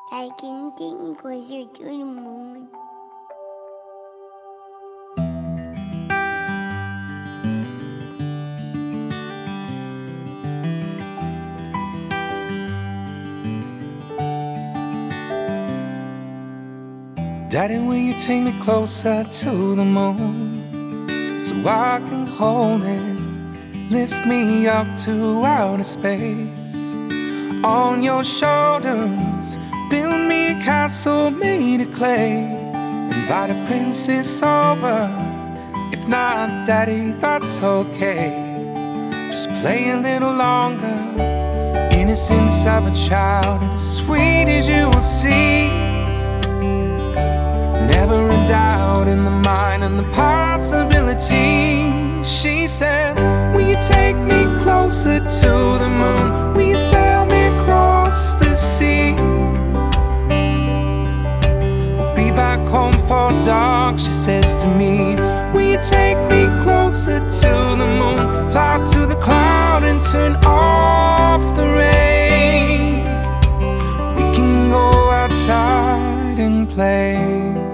I can think closer to the moon. Daddy, will you take me closer to the moon so I can hold it? Lift me up to outer space. On your shoulders, build me a castle made of clay. Invite a princess over. If not, Daddy, that's okay. Just play a little longer. Innocence of a child, and as sweet as you will see. Never a doubt in the mind and the possibility. She said, will you take me closer to the moon? Will you sail me across the sea? We'll be back home for dark, she says to me. Will you take me closer to the moon? Fly to the cloud and turn off the rain. We can go outside and play.